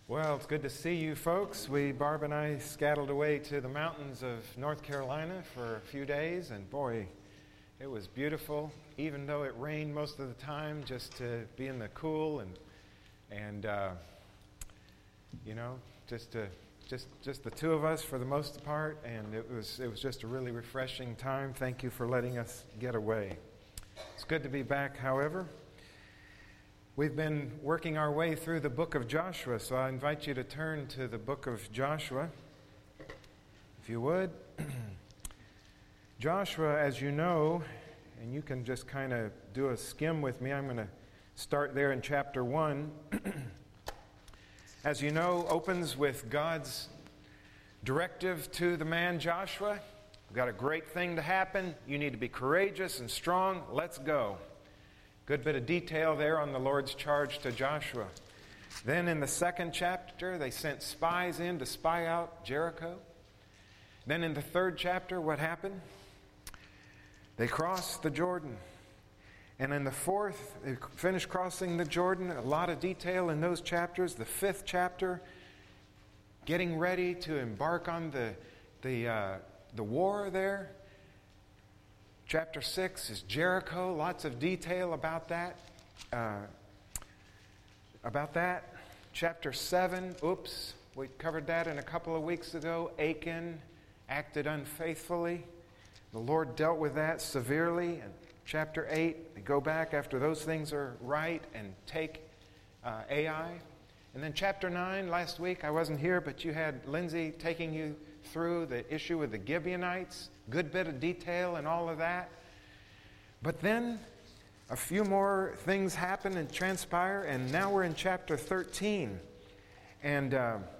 Well, it's good to see you folks. Barb and I scattled away to the mountains of North Carolina for a few days, and boy, it was beautiful, even though it rained most of the time, just to be in the cool and just the two of us for the most part, and it was just a really refreshing time. Thank you for letting us get away. It's good to be back, however. We've been working our way through the book of Joshua, so I invite you to turn to the book of Joshua, if you would. Joshua, as you know, and you can just kind of do a skim with me. I'm going to start there in chapter 1. As you know, opens with God's directive to the man Joshua. We've got a great thing to happen. You need to be courageous and strong. Let's go. Good bit of detail there on the Lord's charge to Joshua. Then in the second chapter, they sent spies in to spy out Jericho. Then in the third chapter, what happened? They crossed the Jordan. And in the fourth, they finished crossing the Jordan. A lot of detail in those chapters. The fifth chapter, getting ready to embark on the war there. Chapter 6 is Jericho. Lots of detail about that. Chapter 7, we covered that in a couple of weeks ago. Achan acted unfaithfully. The Lord dealt with that severely. And chapter 8, they go back after those things are right and take Ai. And then chapter 9, last week, I wasn't here, but you had Lindsay taking you through the issue with the Gibeonites. Good bit of detail and all of that. But then a few more things happen and transpire, and now we're in chapter 13. And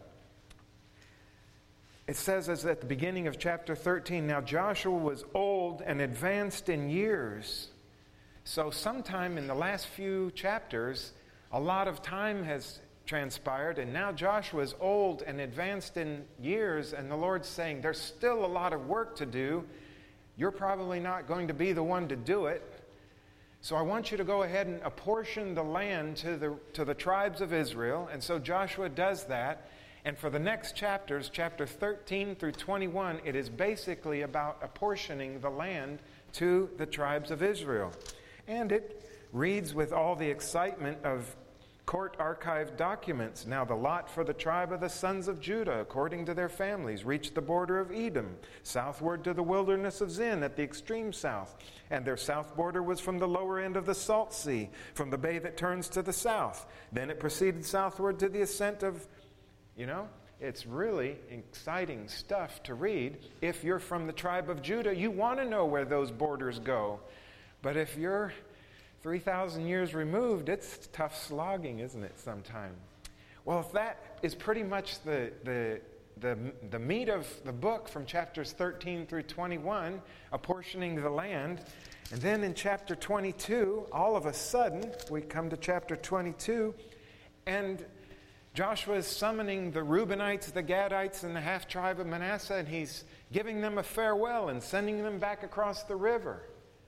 it says as at the beginning of chapter 13, now Joshua was old and advanced in years. So sometime in the last few chapters, a lot of time has transpired, and now Joshua is old and advanced in years, and the Lord's saying, there's still a lot of work to do. You're probably not going to be the one to do it. So I want you to go ahead and apportion the land to the tribes of Israel. And so Joshua does that. And for the next chapters, chapter 13 through 21, it is basically about apportioning the land to the tribes of Israel. And it reads with all the excitement of court archived documents. Now the lot for the tribe of the sons of Judah, according to their families, reached the border of Edom, southward to the wilderness of Zin at the extreme south. And their south border was from the lower end of the Salt Sea, from the bay that turns to the south. Then it proceeded southward to the ascent of, it's really exciting stuff to read. If you're from the tribe of Judah, you want to know where those borders go. But if you're 3,000 years removed, it's tough slogging, isn't it, sometime? Well, if that is pretty much the meat of the book from chapters 13 through 21, apportioning the land, and then in chapter 22, all of a sudden, we come to chapter 22, and Joshua is summoning the Reubenites, the Gadites, and the half-tribe of Manasseh, and he's giving them a farewell and sending them back across the river.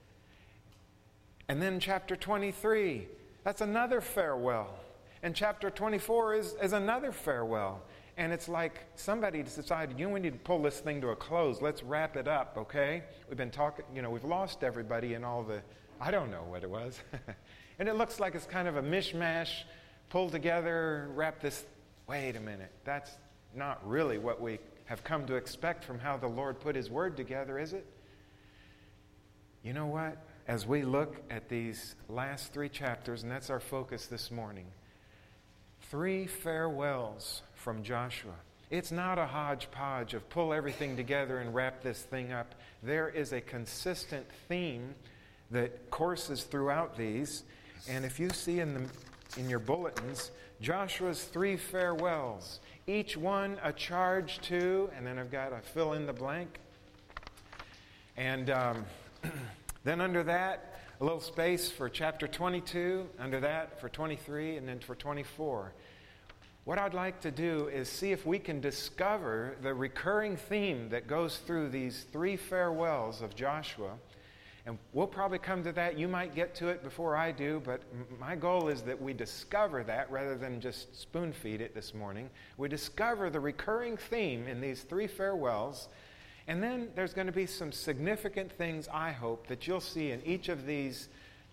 And then chapter 23, that's another farewell. And chapter 24 is another farewell. And it's like somebody decided, we need to pull this thing to a close. Let's wrap it up, okay? We've been talking, we've lost everybody in all the, I don't know what it was. And it looks like it's kind of a mishmash, pulled together, wrap this. Wait a minute, that's not really what we have come to expect from how the Lord put His Word together, is it? You know what? As we look at these last 3 chapters, and that's our focus this morning, 3 farewells from Joshua. It's not a hodgepodge of pull everything together and wrap this thing up. There is a consistent theme that courses throughout these. And if you see in your bulletins, Joshua's 3 farewells, each one a charge to, and then I've got to fill in the blank. And then under that, a little space for chapter 22, under that for 23, and then for 24. What I'd like to do is see if we can discover the recurring theme that goes through these 3 farewells of Joshua, And we'll probably come to that. You might get to it before I do, but my goal is that we discover that rather than just spoon feed it this morning. We discover the recurring theme in these 3 farewells. And then there's going to be some significant things, I hope, that you'll see in each of these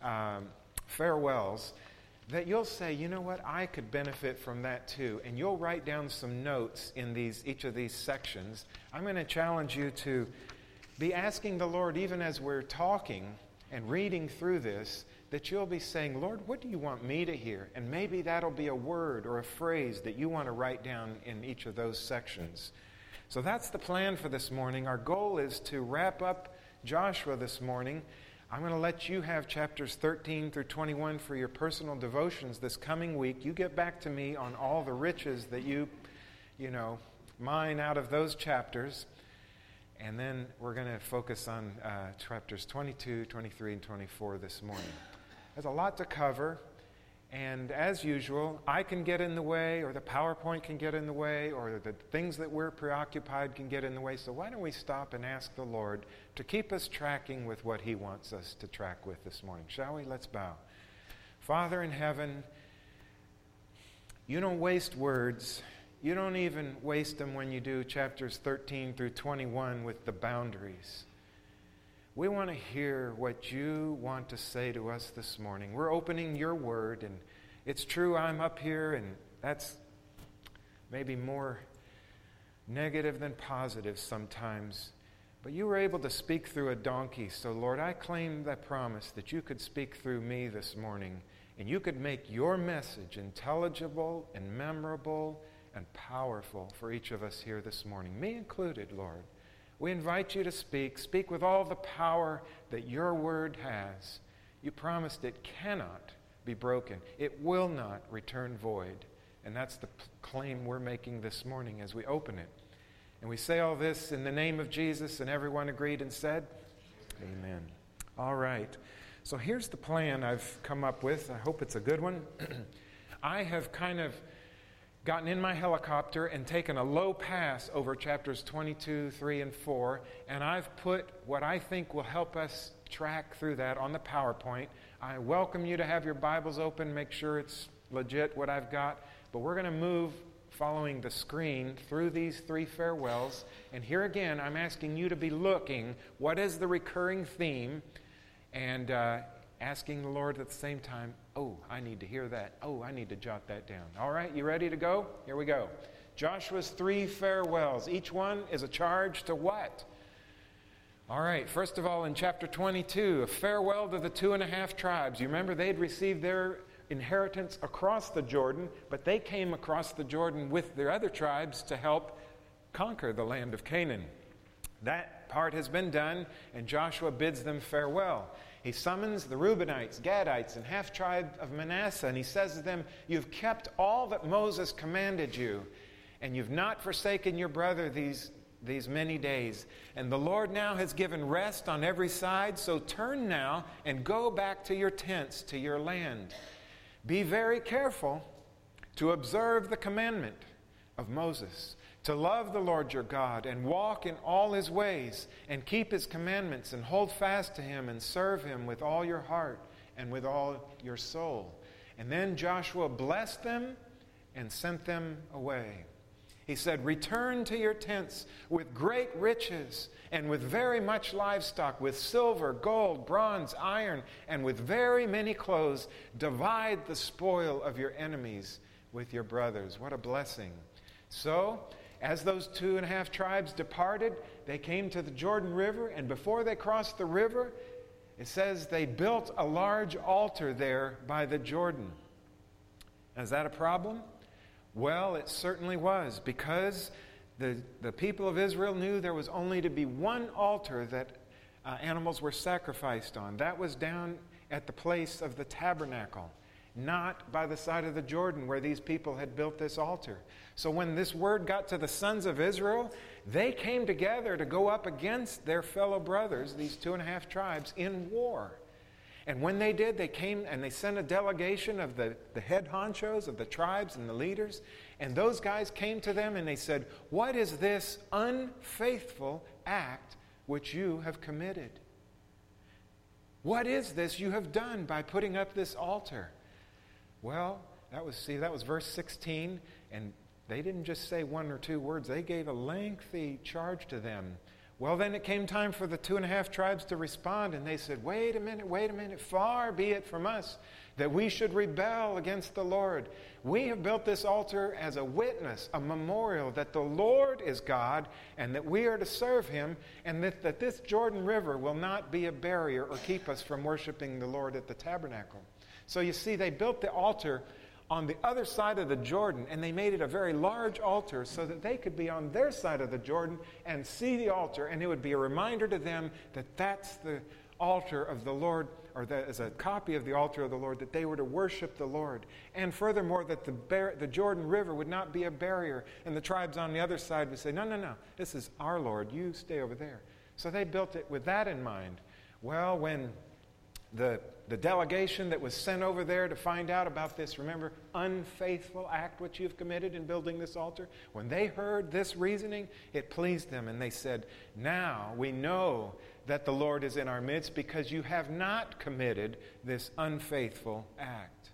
farewells that you'll say, you know what, I could benefit from that too. And you'll write down some notes in each of these sections. I'm going to challenge you to be asking the Lord, even as we're talking and reading through this, that you'll be saying, Lord, what do you want me to hear? And maybe that'll be a word or a phrase that you want to write down in each of those sections. So that's the plan for this morning. Our goal is to wrap up Joshua this morning. I'm going to let you have chapters 13 through 21 for your personal devotions this coming week. You get back to me on all the riches that you mine out of those chapters. And then we're going to focus on chapters 22, 23, and 24 this morning. There's a lot to cover. And as usual, I can get in the way, or the PowerPoint can get in the way, or the things that we're preoccupied can get in the way. So why don't we stop and ask the Lord to keep us tracking with what He wants us to track with this morning. Shall we? Let's bow. Father in heaven, you don't waste words. You don't even waste them when you do chapters 13 through 21 with the boundaries. We want to hear what you want to say to us this morning. We're opening your word, and it's true I'm up here, and that's maybe more negative than positive sometimes. But you were able to speak through a donkey. So, Lord, I claim that promise that you could speak through me this morning, and you could make your message intelligible and memorable and powerful for each of us here this morning, me included, Lord. We invite you to speak with all the power that your word has. You promised it cannot be broken. It will not return void. And that's the claim we're making this morning as we open it. And we say all this in the name of Jesus, and everyone agreed and said, Amen. All right. So here's the plan I've come up with. I hope it's a good one. I have kind of gotten in my helicopter and taken a low pass over chapters 22, 3, and 4, and I've put what I think will help us track through that on the PowerPoint. I welcome you to have your Bibles open, make sure it's legit what I've got, but we're going to move following the screen through these 3 farewells, and here again I'm asking you to be looking, what is the recurring theme, and asking the Lord at the same time, oh, I need to hear that. Oh, I need to jot that down. All right, you ready to go? Here we go. Joshua's 3 farewells. Each one is a charge to what? All right, first of all, in chapter 22, a farewell to the 2.5 tribes. You remember they'd received their inheritance across the Jordan, but they came across the Jordan with their other tribes to help conquer the land of Canaan. That part has been done, and Joshua bids them farewell. He summons the Reubenites, Gadites, and half-tribe of Manasseh, and he says to them, you've kept all that Moses commanded you, and you've not forsaken your brother these many days. And the Lord now has given rest on every side, so turn now and go back to your tents, to your land. Be very careful to observe the commandment of Moses, to love the Lord your God and walk in all his ways and keep his commandments and hold fast to him and serve him with all your heart and with all your soul. And then Joshua blessed them and sent them away. He said, return to your tents with great riches and with very much livestock, with silver, gold, bronze, iron, and with very many clothes. Divide the spoil of your enemies with your brothers. What a blessing. So, as those 2.5 tribes departed, they came to the Jordan River, and before they crossed the river, it says they built a large altar there by the Jordan. Is that a problem? Well, it certainly was, because the people of Israel knew there was only to be one altar that animals were sacrificed on. That was down at the place of the tabernacle, not by the side of the Jordan where these people had built this altar. So when this word got to the sons of Israel, they came together to go up against their fellow brothers, these 2.5 tribes, in war. And when they did, they came and they sent a delegation of the head honchos of the tribes and the leaders. And those guys came to them and they said, what is this unfaithful act which you have committed? What is this you have done by putting up this altar? Well, that was verse 16, and they didn't just say one or two words. They gave a lengthy charge to them. Well, then it came time for the 2.5 tribes to respond, and they said, wait a minute, far be it from us that we should rebel against the Lord. We have built this altar as a witness, a memorial that the Lord is God and that we are to serve Him, and that this Jordan River will not be a barrier or keep us from worshiping the Lord at the tabernacle. So you see, they built the altar on the other side of the Jordan, and they made it a very large altar so that they could be on their side of the Jordan and see the altar, and it would be a reminder to them that that's the altar of the Lord, or that is a copy of the altar of the Lord, that they were to worship the Lord. And furthermore, that the Jordan River would not be a barrier, and the tribes on the other side would say, no, this is our Lord, you stay over there. So they built it with that in mind. Well, when the delegation that was sent over there to find out about this, remember, unfaithful act which you've committed in building this altar, when they heard this reasoning, it pleased them, and they said, now we know that the Lord is in our midst because you have not committed this unfaithful act.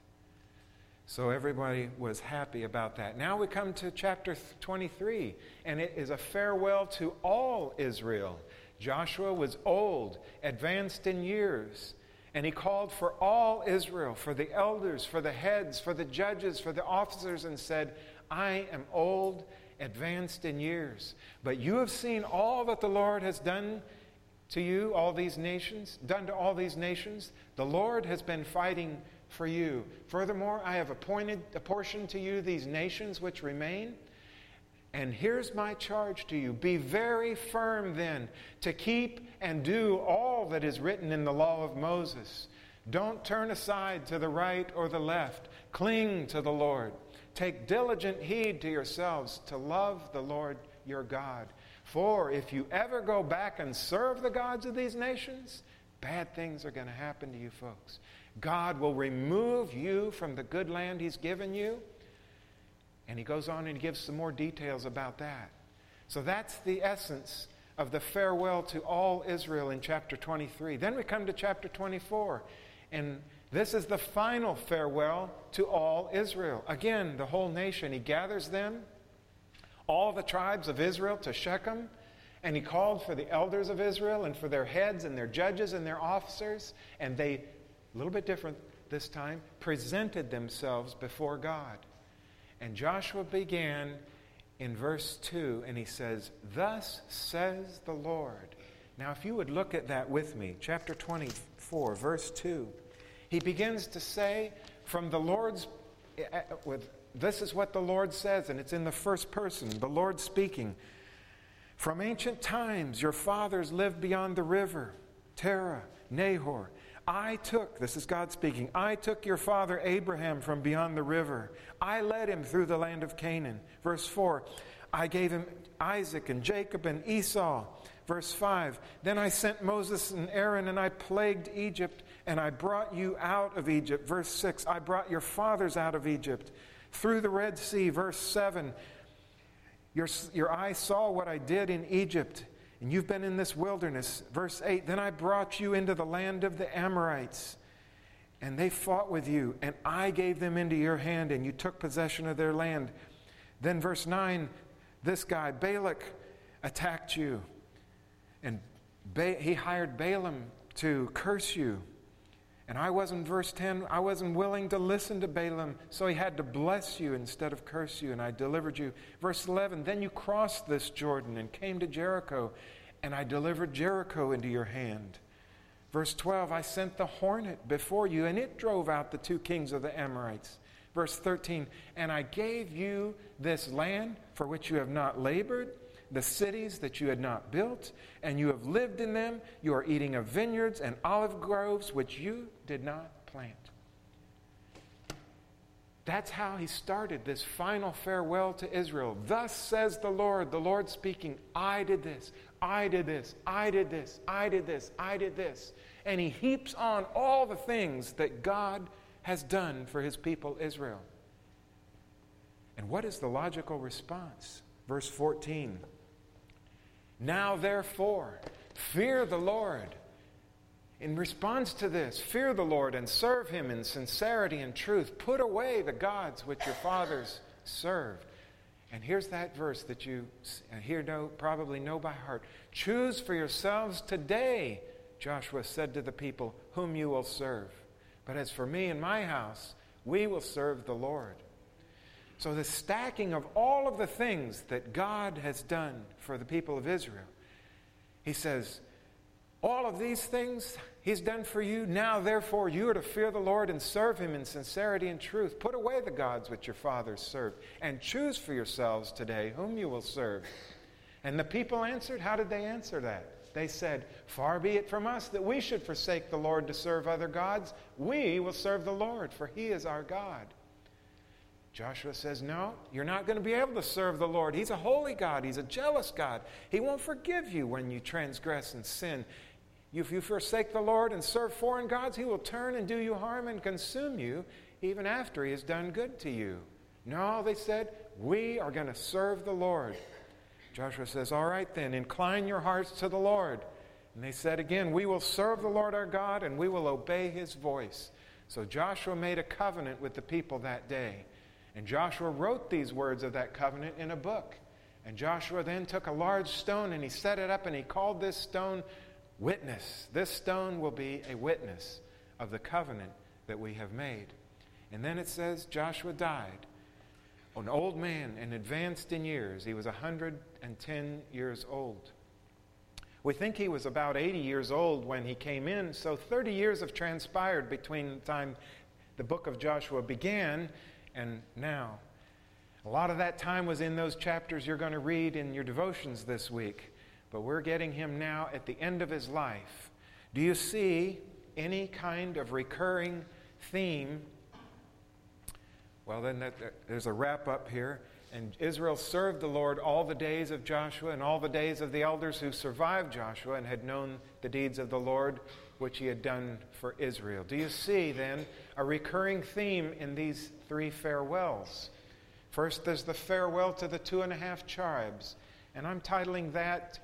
So everybody was happy about that. Now we come to chapter 23, and it is a farewell to all Israel. Joshua was old, advanced in years, and he called for all Israel, for the elders, for the heads, for the judges, for the officers, and said, I am old, advanced in years, but you have seen all that the Lord has done to you, all these nations, done to all these nations. The Lord has been fighting for you. Furthermore, I have apportioned to you these nations which remain. And here's my charge to you. Be very firm then to keep and do all that is written in the law of Moses. Don't turn aside to the right or the left. Cling to the Lord. Take diligent heed to yourselves to love the Lord your God. For if you ever go back and serve the gods of these nations, bad things are going to happen to you folks. God will remove you from the good land He's given you. And he goes on and gives some more details about that. So that's the essence of the farewell to all Israel in chapter 23. Then we come to chapter 24. And this is the final farewell to all Israel. Again, the whole nation. He gathers them, all the tribes of Israel, to Shechem. And he called for the elders of Israel and for their heads and their judges and their officers. And they, a little bit different this time, presented themselves before God. And Joshua began in verse 2, and he says, Thus says the Lord. Now, if you would look at that with me, chapter 24, verse 2. He begins to say from the Lord's, this is what the Lord says, and it's in the first person, the Lord speaking. From ancient times your fathers lived beyond the river, Terah, Nahor. This is God speaking, I took your father Abraham from beyond the river. I led him through the land of Canaan. Verse 4, I gave him Isaac and Jacob and Esau. Verse 5, then I sent Moses and Aaron and I plagued Egypt and I brought you out of Egypt. Verse 6, I brought your fathers out of Egypt through the Red Sea. Verse 7, your eyes saw what I did in Egypt. And you've been in this wilderness. Verse 8, then I brought you into the land of the Amorites, and they fought with you, and I gave them into your hand, and you took possession of their land. Then verse 9, this guy, Balak, attacked you, and he hired Balaam to curse you. And verse 10, I wasn't willing to listen to Balaam, so he had to bless you instead of curse you, and I delivered you. Verse 11, then you crossed this Jordan and came to Jericho, and I delivered Jericho into your hand. Verse 12, I sent the hornet before you, and it drove out the 2 kings of the Amorites. Verse 13, and I gave you this land for which you have not labored, the cities that you had not built, and you have lived in them. You are eating of vineyards and olive groves which you did not plant. That's how he started this final farewell to Israel. Thus says the Lord speaking, I did this, I did this, I did this, I did this, I did this. And he heaps on all the things that God has done for his people Israel. And what is the logical response? Verse 14. Now therefore, fear the Lord. in response to this, fear the Lord and serve him in sincerity and truth. Put away the gods which your fathers served. And here's that verse that you probably know by heart. Choose for yourselves today, Joshua said to the people, whom you will serve. But as for me and my house, we will serve the Lord. So the stacking of all of the things that God has done for the people of Israel, he says, all of these things he's done for you. Now, therefore, you are to fear the Lord and serve him in sincerity and truth. Put away the gods which your fathers served, and choose for yourselves today whom you will serve. And the people answered, how did they answer that? They said, far be it from us that we should forsake the Lord to serve other gods. We will serve the Lord, for he is our God. Joshua says, no, you're not going to be able to serve the Lord. He's a holy God. He's a jealous God. He won't forgive you when you transgress and sin. If you forsake the Lord and serve foreign gods, he will turn and do you harm and consume you even after he has done good to you. No, they said, we are going to serve the Lord. Joshua says, all right then, incline your hearts to the Lord. And they said again, we will serve the Lord our God and we will obey his voice. So Joshua made a covenant with the people that day. And Joshua wrote these words of that covenant in a book. And Joshua then took a large stone and he set it up and he called this stone Witness. This stone will be a witness of the covenant that we have made. And then it says Joshua died, an old man and advanced in years. He was 110 years old. We think he was about 80 years old when he came in, so 30 years have transpired between the time the book of Joshua began and now. A lot of that time was in those chapters you're going to read in your devotions this week. But we're getting him now at the end of his life. Do you see any kind of recurring theme? Well, then there's a wrap up here. And Israel served the Lord all the days of Joshua and all the days of the elders who survived Joshua and had known the deeds of the Lord which he had done for Israel. Do you see then a recurring theme in these three farewells? First, there's the farewell to the 2.5 tribes. And I'm titling that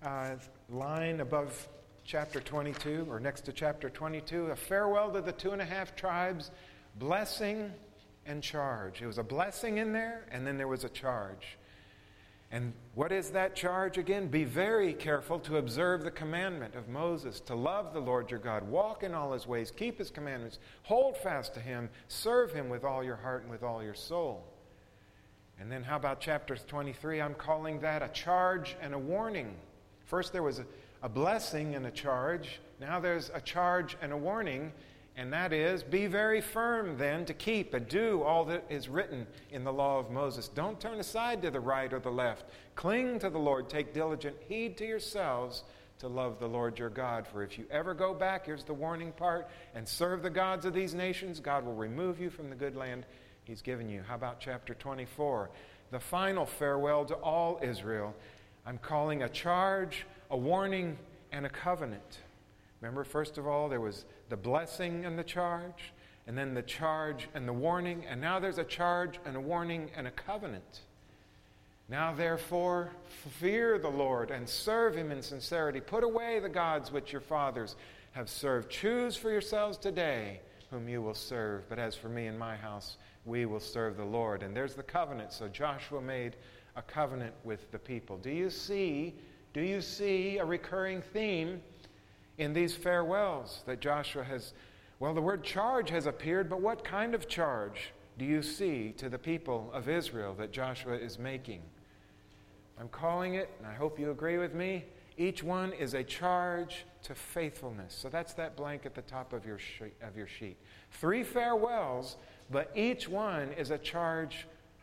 line above chapter 22, or next to chapter 22, a farewell to the 2.5 tribes, blessing and charge. It was a blessing in there, and then there was a charge. And what is that charge again? Be very careful to observe the commandment of Moses, to love the Lord your God, walk in all his ways, keep his commandments, hold fast to him, serve him with all your heart and with all your soul. And then how about chapter 23? I'm calling that a charge and a warning. First there was a blessing and a charge. Now there's a charge and a warning. And that is, be very firm then to keep and do all that is written in the law of Moses. Don't turn aside to the right or the left. Cling to the Lord. Take diligent heed to yourselves to love the Lord your God. For if you ever go back, here's the warning part, and serve the gods of these nations, God will remove you from the good land he's given you. How about chapter 24? The final farewell to all Israel. I'm calling a charge, a warning, and a covenant. Remember, first of all, there was the blessing and the charge, and then the charge and the warning, and now there's a charge and a warning and a covenant. Now, therefore, fear the Lord and serve him in sincerity. Put away the gods which your fathers have served. Choose for yourselves today whom you will serve. But as for me and my house, we will serve the Lord. And there's the covenant. So Joshua made a covenant with the people. Do you see a recurring theme in these farewells that Joshua has? Well, the word charge has appeared, but what kind of charge do you see to the people of Israel that Joshua is making? I'm calling it, and I hope you agree with me, each one is a charge to faithfulness. So that's that blank at the top of your sheet. 3 farewells, but each one is a charge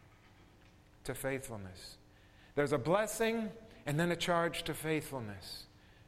to faithfulness. There's a blessing and then a charge to faithfulness.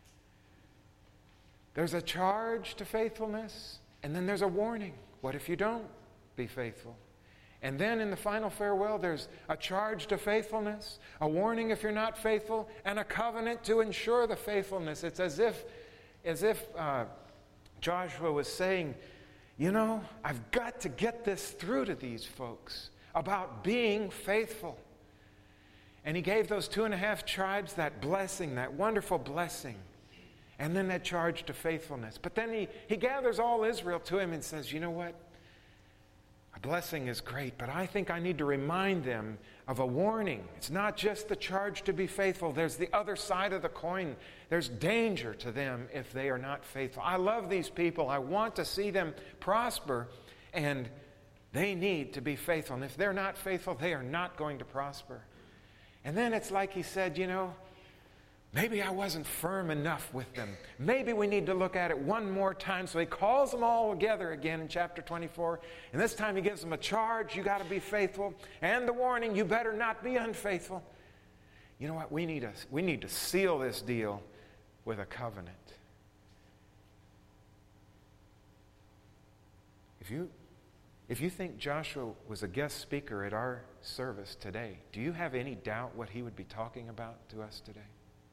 There's a charge to faithfulness, and then there's a warning. What if you don't be faithful? And then in the final farewell, there's a charge to faithfulness, a warning if you're not faithful, and a covenant to ensure the faithfulness. It's as if Joshua was saying, you know, I've got to get this through to these folks about being faithful. And he gave those 2.5 tribes that blessing, that wonderful blessing. And then that charge to faithfulness. But then he gathers all Israel to him and says, you know what? A blessing is great, but I think I need to remind them of a warning. It's not just the charge to be faithful. There's the other side of the coin. There's danger to them if they are not faithful. I love these people. I want to see them prosper, and they need to be faithful. And if they're not faithful, they are not going to prosper. And then it's like he said, you know, maybe I wasn't firm enough with them. Maybe we need to look at it one more time. So he calls them all together again in chapter 24. And this time he gives them a charge. You got to be faithful. And the warning, you better not be unfaithful. You know what? We need to seal this deal with a covenant. If you think Joshua was a guest speaker at our service today, do you have any doubt what he would be talking about to us today?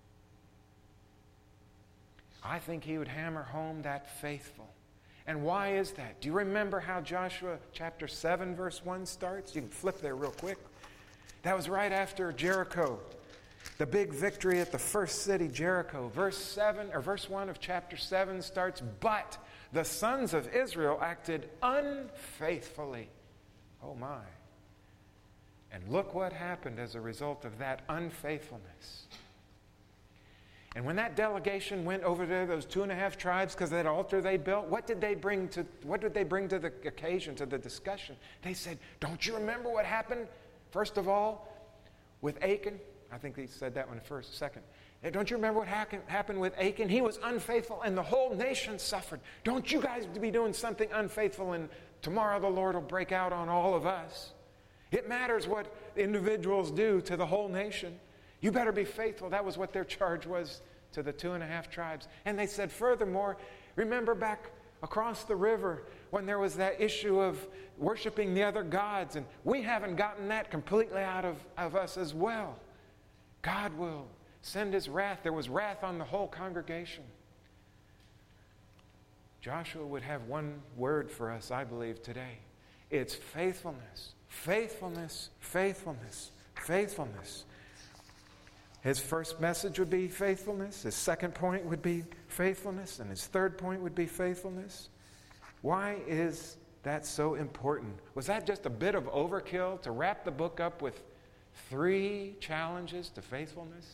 I think he would hammer home that faithful. And why is that? Do you remember how Joshua chapter 7 verse 1 starts? You can flip there real quick. That was right after Jericho, the big victory at the first city, Jericho. Verse 1 of chapter 7 starts, but the sons of Israel acted unfaithfully. Oh my. And look what happened as a result of that unfaithfulness. And when that delegation went over there, those 2.5 tribes, because of that altar they built, what did they bring to the occasion, to the discussion? They said, don't you remember what happened, first of all, with Achan? I think they said that one first, second. Don't you remember what happened with Achan? He was unfaithful and the whole nation suffered. Don't you guys be doing something unfaithful and tomorrow the Lord will break out on all of us. It matters what individuals do to the whole nation. You better be faithful. That was what their charge was to the 2.5 tribes. And they said, furthermore, remember back across the river when there was that issue of worshiping the other gods, and we haven't gotten that completely out of us as well. God will send his wrath. There was wrath on the whole congregation. Joshua would have one word for us, I believe, today. It's faithfulness. Faithfulness, faithfulness, faithfulness. His first message would be faithfulness. His second point would be faithfulness. And his third point would be faithfulness. Why is that so important? Was that just a bit of overkill to wrap the book up with 3 challenges to faithfulness?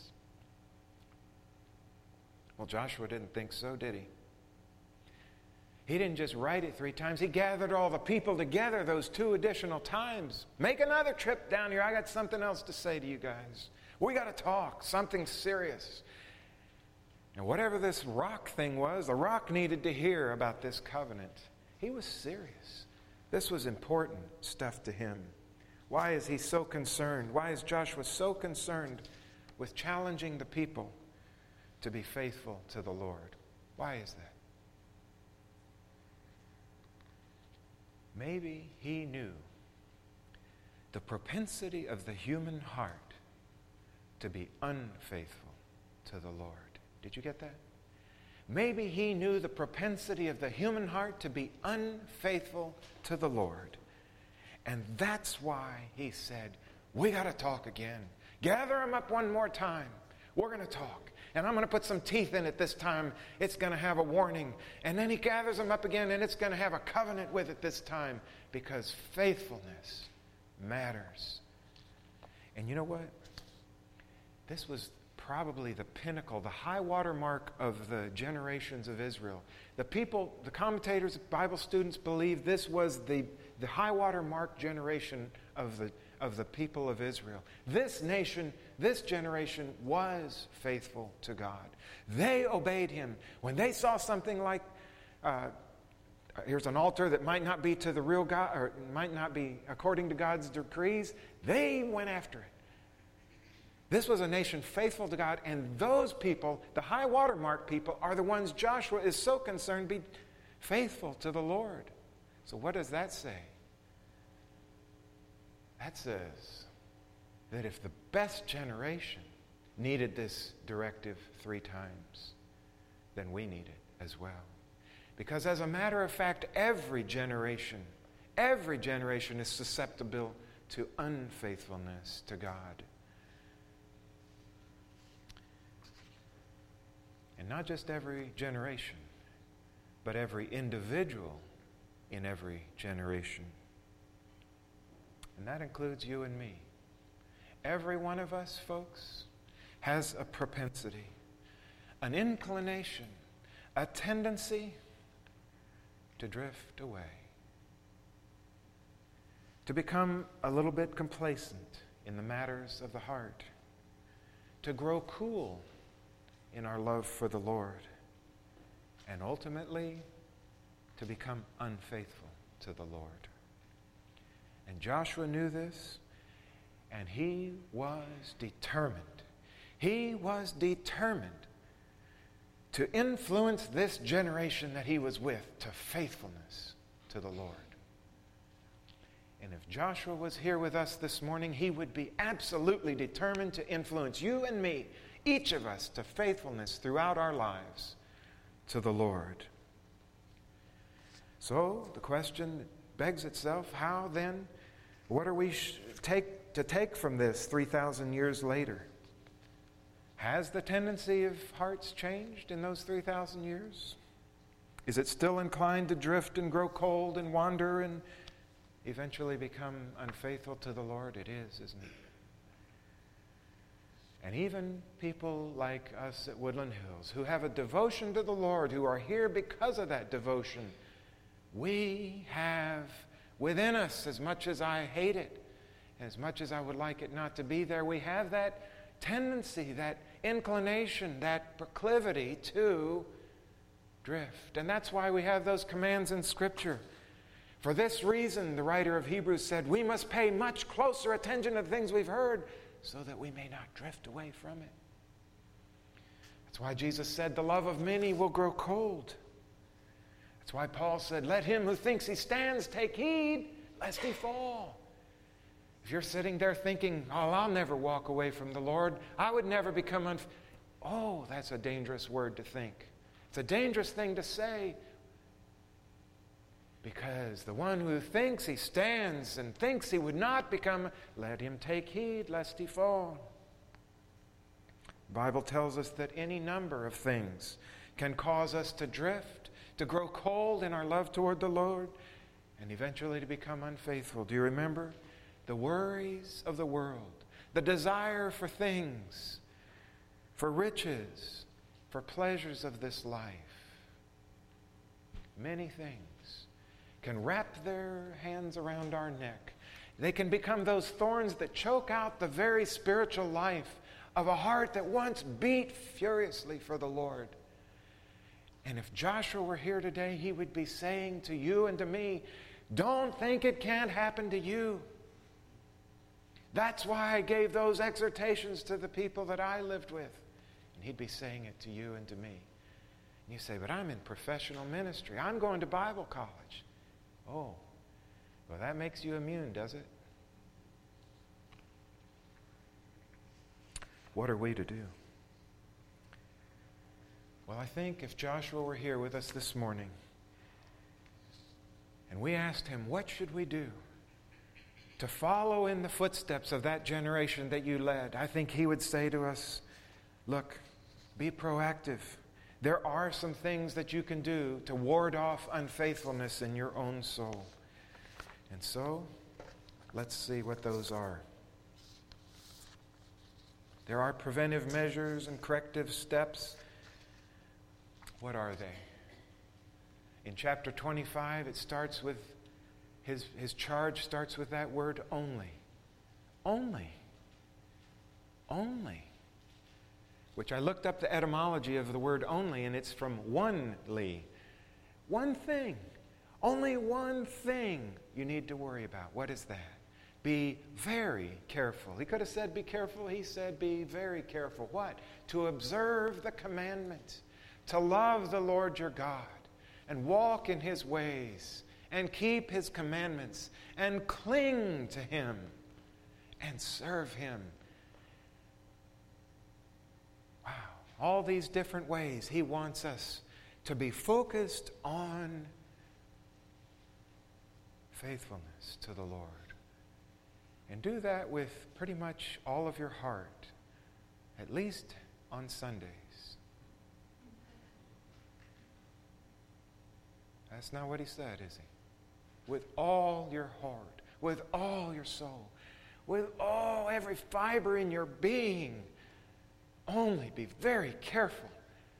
Well, Joshua didn't think so, did he? He didn't just write it 3 times. He gathered all the people together those 2 additional times. Make another trip down here. I got something else to say to you guys. We got to talk, something serious. And whatever this rock thing was, the rock needed to hear about this covenant. He was serious. This was important stuff to him. Why is he so concerned? Why is Joshua so concerned with challenging the people to be faithful to the Lord? Why is that? Maybe he knew the propensity of the human heart to be unfaithful to the Lord. Did you get that? Maybe he knew the propensity of the human heart to be unfaithful to the Lord. And that's why he said, we got to talk again. Gather them up one more time. We're going to talk. And I'm going to put some teeth in it this time. It's going to have a warning. And then he gathers them up again, and it's going to have a covenant with it this time, because faithfulness matters. And you know what? This was probably the pinnacle, the high water mark of the generations of Israel. The people, the commentators, Bible students believe this was the high water mark generation of the people of Israel. This nation, this generation was faithful to God. They obeyed him. When they saw something like, here's an altar that might not be to the real God, or might not be according to God's decrees, they went after it. This was a nation faithful to God, and those people, the high watermark people, are the ones Joshua is so concerned be faithful to the Lord. So what does that say? That says that if the best generation needed this directive 3 times, then we need it as well. Because as a matter of fact, every generation is susceptible to unfaithfulness to God. And not just every generation, but every individual in every generation. And that includes you and me. Every one of us, folks, has a propensity, an inclination, a tendency to drift away, to become a little bit complacent in the matters of the heart, to grow cool in our love for the Lord, and ultimately to become unfaithful to the Lord. And Joshua knew this, and he was determined. He was determined to influence this generation that he was with to faithfulness to the Lord. And if Joshua was here with us this morning, he would be absolutely determined to influence you and me, each of us, to faithfulness throughout our lives to the Lord. So the question begs itself, how then, what are we to take from this 3,000 years later? Has the tendency of hearts changed in those 3,000 years? Is it still inclined to drift and grow cold and wander and eventually become unfaithful to the Lord? It is, isn't it? And even people like us at Woodland Hills who have a devotion to the Lord, who are here because of that devotion, we have within us, as much as I hate it, as much as I would like it not to be there, we have that tendency, that inclination, that proclivity to drift. And that's why we have those commands in Scripture. For this reason, the writer of Hebrews said, we must pay much closer attention to the things we've heard so that we may not drift away from it. That's why Jesus said, the love of many will grow cold. That's why Paul said, let him who thinks he stands take heed lest he fall. If you're sitting there thinking, oh, I'll never walk away from the Lord, I would never become oh, that's a dangerous word to think. It's a dangerous thing to say, because the one who thinks he stands and thinks he would not become, let him take heed lest he fall. The Bible tells us that any number of things can cause us to drift, to grow cold in our love toward the Lord, and eventually to become unfaithful. Do you remember? The worries of the world, the desire for things, for riches, for pleasures of this life. Many things can wrap their hands around our neck. They can become those thorns that choke out the very spiritual life of a heart that once beat furiously for the Lord. And if Joshua were here today, he would be saying to you and to me, don't think it can't happen to you. That's why I gave those exhortations to the people that I lived with. And he'd be saying it to you and to me. And you say, but I'm in professional ministry. I'm going to Bible college. Oh, well, that makes you immune, does it? What are we to do? Well, I think if Joshua were here with us this morning and we asked him, what should we do to follow in the footsteps of that generation that you led, I think he would say to us, look, be proactive. There are some things that you can do to ward off unfaithfulness in your own soul. And so, let's see what those are. There are preventive measures and corrective steps. What are they? In chapter 25, it starts with his charge starts with that word only. Only. Only. Which I looked up the etymology of the word only, and it's from onely. One thing. Only one thing you need to worry about. What is that? Be very careful. He could have said be careful. He said be very careful. What? To observe the commandments. To love the Lord your God and walk in his ways and keep his commandments and cling to him and serve him. Wow. All these different ways he wants us to be focused on faithfulness to the Lord. And do that with pretty much all of your heart, at least on Sundays. That's not what he said, is he? With all your heart, with all your soul, with every fiber in your being. Only be very careful.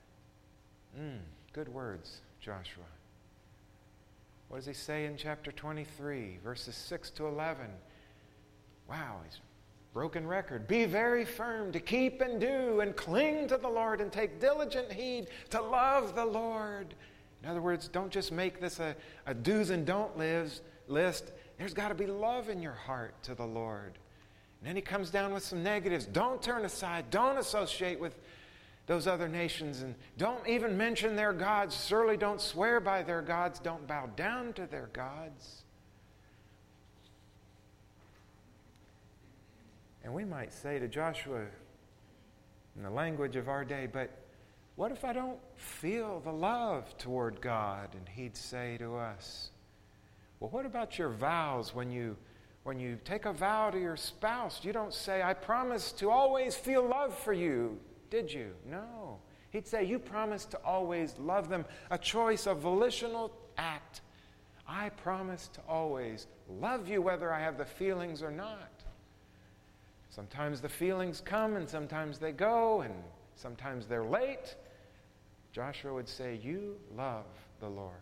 Good words, Joshua. What does he say in chapter 23, verses 6 to 11? Wow, he's broken record. Be very firm to keep and do and cling to the Lord and take diligent heed to love the Lord. In other words, don't just make this a do's and don't list. There's got to be love in your heart to the Lord. And then he comes down with some negatives. Don't turn aside. Don't associate with those other nations. And don't even mention their gods. Surely don't swear by their gods. Don't bow down to their gods. And we might say to Joshua, in the language of our day, but what if I don't feel the love toward God? And he'd say to us, well, what about your vows? When you take a vow to your spouse, you don't say, I promise to always feel love for you, did you? No. He'd say, you promise to always love them, a choice, a volitional act. I promise to always love you whether I have the feelings or not. Sometimes the feelings come and sometimes they go and sometimes they're late. Joshua would say, you love the Lord.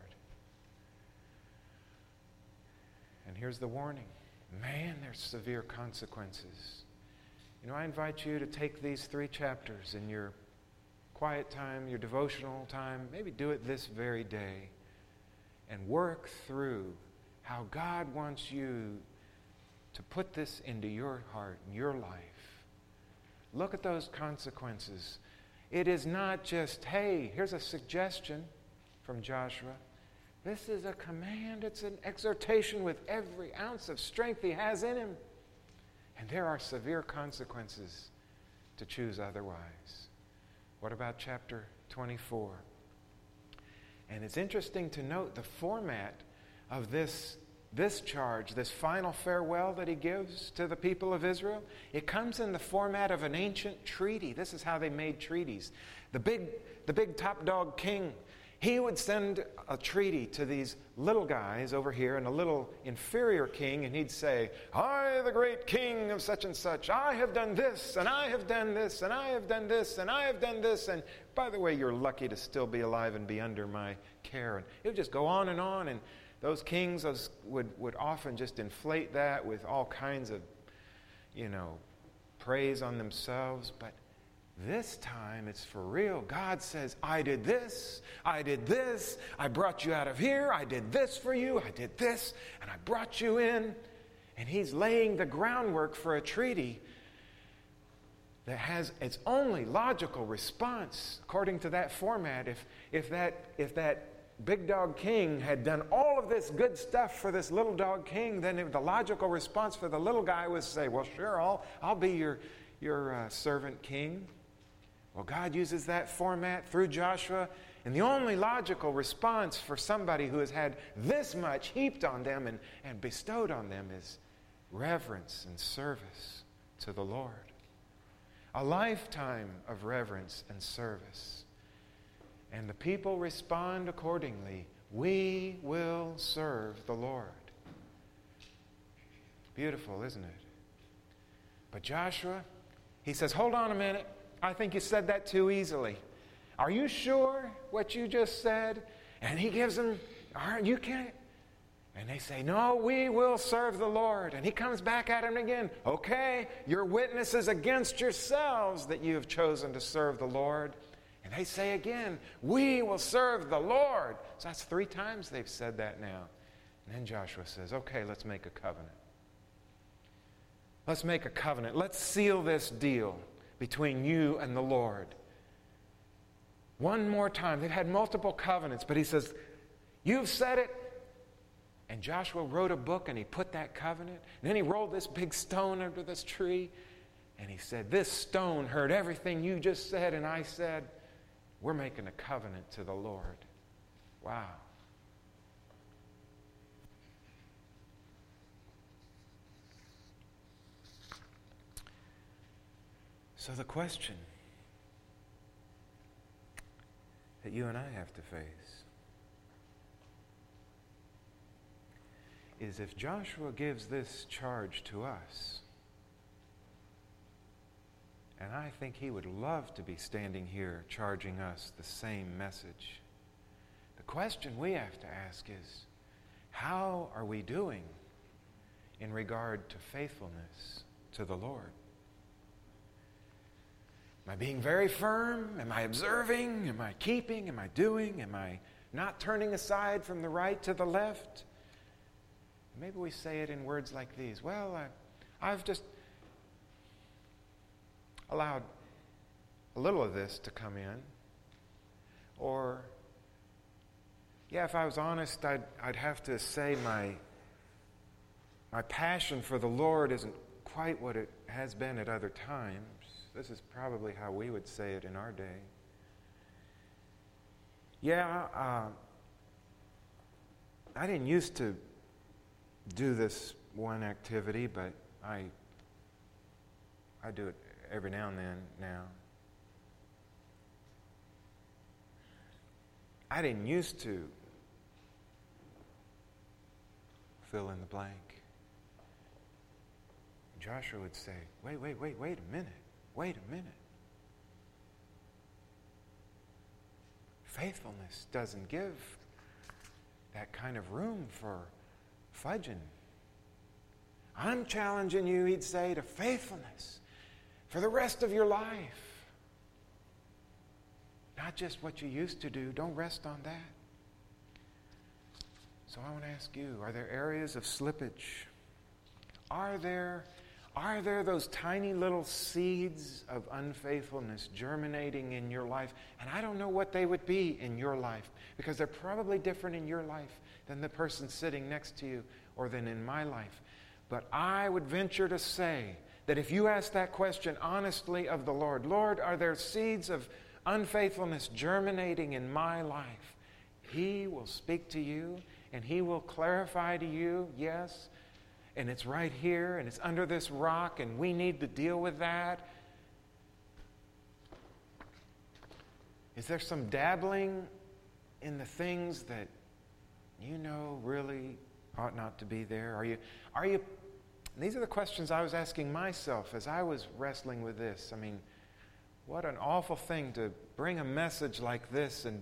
And here's the warning. Man, there's severe consequences. You know, I invite you to take these 3 chapters in your quiet time, your devotional time, maybe do it this very day, and work through how God wants you to put this into your heart and your life. Look at those consequences. It is not just, hey, here's a suggestion from Joshua. This is a command. It's an exhortation with every ounce of strength he has in him. And there are severe consequences to choose otherwise. What about chapter 24? And it's interesting to note the format of this charge, this final farewell that he gives to the people of Israel. It comes in the format of an ancient treaty. This is how they made treaties. The big top dog king, he would send a treaty to these little guys over here and a little inferior king, and he'd say, I, the great king of such and such, I have done this, and I have done this, and I have done this, and I have done this, and by the way, you're lucky to still be alive and be under my care. And it would just go on, and those kings would often just inflate that with all kinds of, praise on themselves. But this time it's for real. God says, I did this, I brought you out of here, I did this for you, I did this, and I brought you in. And he's laying the groundwork for a treaty that has its only logical response according to that format. If that big dog king had done all of this good stuff for this little dog king, then the logical response for the little guy was to say, well, sure, I'll be your servant king. Well, God uses that format through Joshua, and the only logical response for somebody who has had this much heaped on them and bestowed on them is reverence and service to the Lord. A lifetime of reverence and service. And the people respond accordingly. We will serve the Lord. Beautiful, isn't it? But Joshua, he says, hold on a minute. I think you said that too easily. Are you sure what you just said? And he gives them, you can't. And they say, no, we will serve the Lord. And he comes back at him again. Okay, you're witnesses against yourselves that you have chosen to serve the Lord. And they say again, we will serve the Lord. So that's 3 times they've said that now. And then Joshua says, okay, let's make a covenant. Let's make a covenant. Let's seal this deal between you and the Lord. One more time. They've had multiple covenants, but he says, you've said it. And Joshua wrote a book and he put that covenant. And then he rolled this big stone under this tree. And he said, this stone heard everything you just said and I said. We're making a covenant to the Lord. Wow. So the question that you and I have to face is if Joshua gives this charge to us, and I think he would love to be standing here charging us the same message. The question we have to ask is, how are we doing in regard to faithfulness to the Lord? Am I being very firm? Am I observing? Am I keeping? Am I doing? Am I not turning aside from the right to the left? Maybe we say it in words like these. Well, I've just allowed a little of this to come in. Or, yeah, if I was honest, I'd have to say my passion for the Lord isn't quite what it has been at other times. This is probably how we would say it in our day. Yeah, I didn't used to do this one activity, but I do it every now and then now. I didn't used to fill in the blank. Joshua would say, wait a minute. Wait a minute. Faithfulness doesn't give that kind of room for fudging. I'm challenging you, he'd say, to faithfulness for the rest of your life. Not just what you used to do. Don't rest on that. So I want to ask you, are there areas of slippage? Are there those tiny little seeds of unfaithfulness germinating in your life? And I don't know what they would be in your life, because they're probably different in your life than the person sitting next to you or than in my life. But I would venture to say that if you ask that question honestly of the Lord, Lord, are there seeds of unfaithfulness germinating in my life? He will speak to you and He will clarify to you, yes, and it's right here, and it's under this rock, and we need to deal with that. Is there some dabbling in the things that you know really ought not to be there? Are you? These are the questions I was asking myself as I was wrestling with this. I mean, what an awful thing to bring a message like this and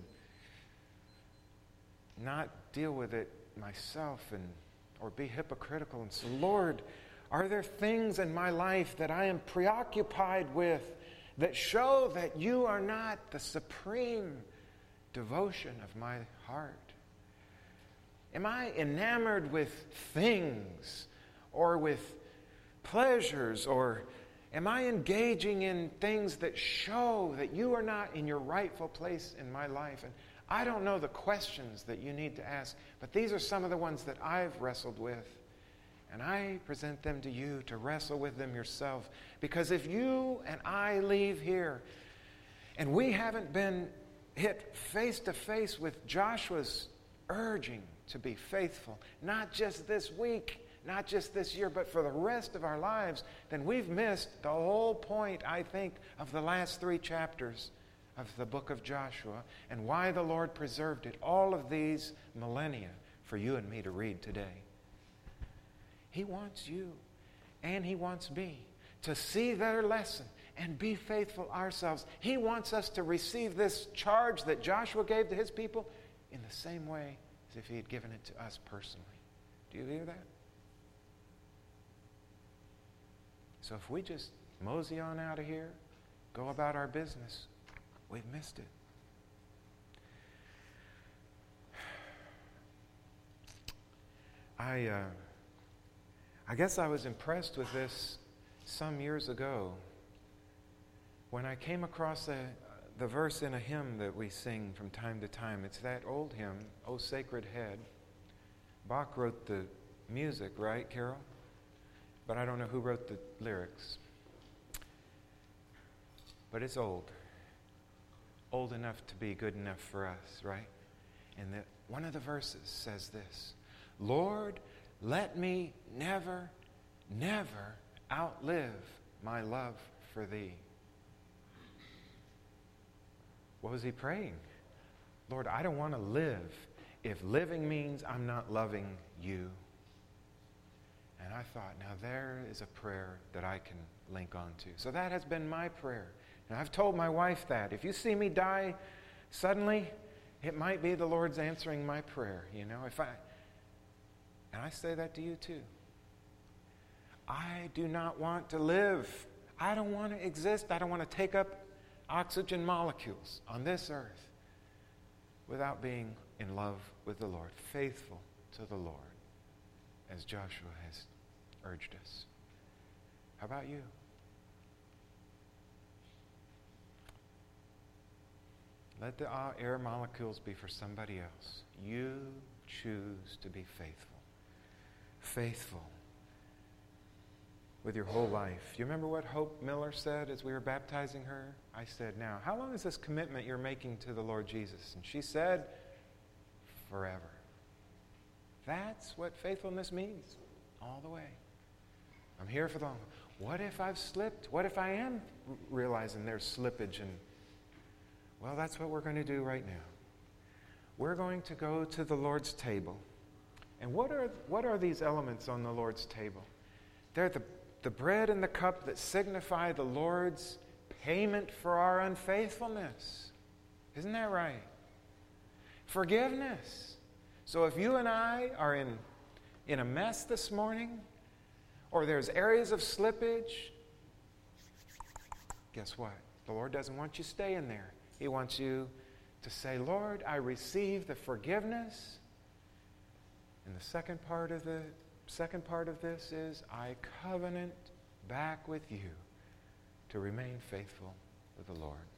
not deal with it myself or be hypocritical and say, Lord, are there things in my life that I am preoccupied with that show that you are not the supreme devotion of my heart? Am I enamored with things or with pleasures, or am I engaging in things that show that you are not in your rightful place in my life? And I don't know the questions that you need to ask, but these are some of the ones that I've wrestled with. And I present them to you to wrestle with them yourself. Because if you and I leave here and we haven't been hit face to face with Joshua's urging to be faithful, not just this week, not just this year, but for the rest of our lives, then we've missed the whole point, I think, of the last 3 chapters of the book of Joshua and why the Lord preserved it all of these millennia for you and me to read today. He wants you and He wants me to see their lesson and be faithful ourselves. He wants us to receive this charge that Joshua gave to his people in the same way as if He had given it to us personally. Do you hear that? So if we just mosey on out of here, go about our business, we've missed it. I guess I was impressed with this some years ago when I came across the verse in a hymn that we sing from time to time. It's that old hymn, O Sacred Head. Bach wrote the music, right, Carol? But I don't know who wrote the lyrics. But it's old. Old enough to be good enough for us, right? And one of the verses says this: Lord, let me never, never outlive my love for Thee. What was he praying? Lord, I don't want to live if living means I'm not loving You. And I thought, now there is a prayer that I can link on to. So that has been my prayer. And I've told my wife that. If you see me die suddenly, it might be the Lord's answering my prayer, and I say that to you too. I do not want to live. I don't want to exist. I don't want to take up oxygen molecules on this earth without being in love with the Lord, faithful to the Lord, as Joshua has urged us. How about you? Let the air molecules be for somebody else. You choose to be faithful. Faithful with your whole life. You remember what Hope Miller said as we were baptizing her? I said, now, how long is this commitment you're making to the Lord Jesus? And she said, forever. That's what faithfulness means, all the way. I'm here for the long. What if I've slipped? What if I am realizing there's slippage? Well, that's what we're going to do right now. We're going to go to the Lord's table. And what are these elements on the Lord's table? They're the bread and the cup that signify the Lord's payment for our unfaithfulness. Isn't that right? Forgiveness. So if you and I are in a mess this morning, or there's areas of slippage, guess what? The Lord doesn't want you staying there. He wants you to say, Lord, I receive the forgiveness. And the second part of this is, I covenant back with you to remain faithful with the Lord.